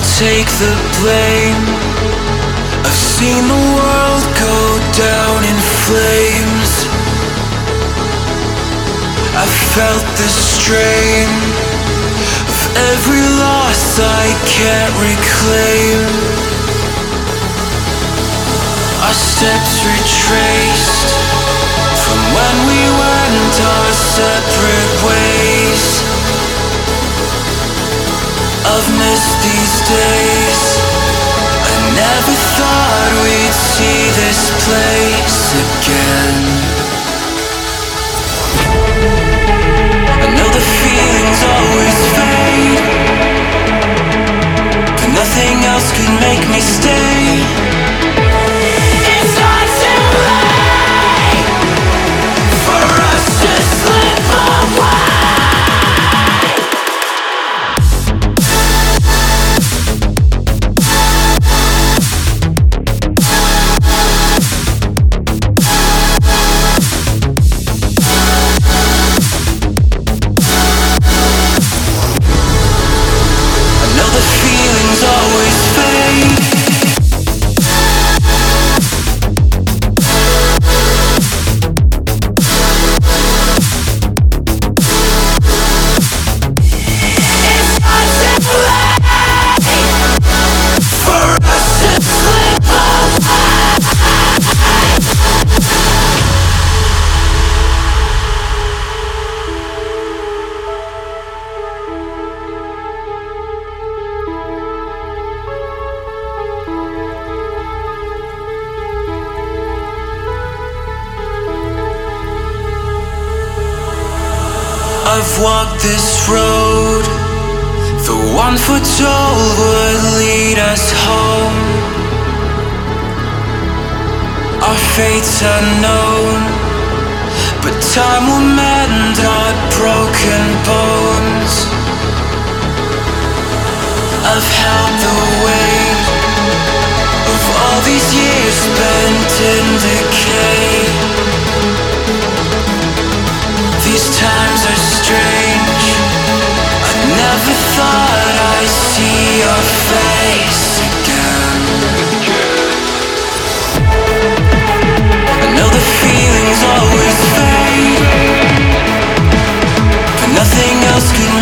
take the blame. I've seen the world go down in flames. I've felt the strain of every loss I can't reclaim. Our steps retraced from when we went our separate ways. I've missed these days. I never thought we'd see this place again. I know the feelings always fade, but nothing else could make me stay. It's not too late for us to slip away. I've walked this road, the one foretold would lead us home. Our fate's unknown, but time will mend our broken bones. I've held the weight of all these years spent in decay. These times are strange. I never thought I'd see your face again. I know the feelings always fade, but nothing else can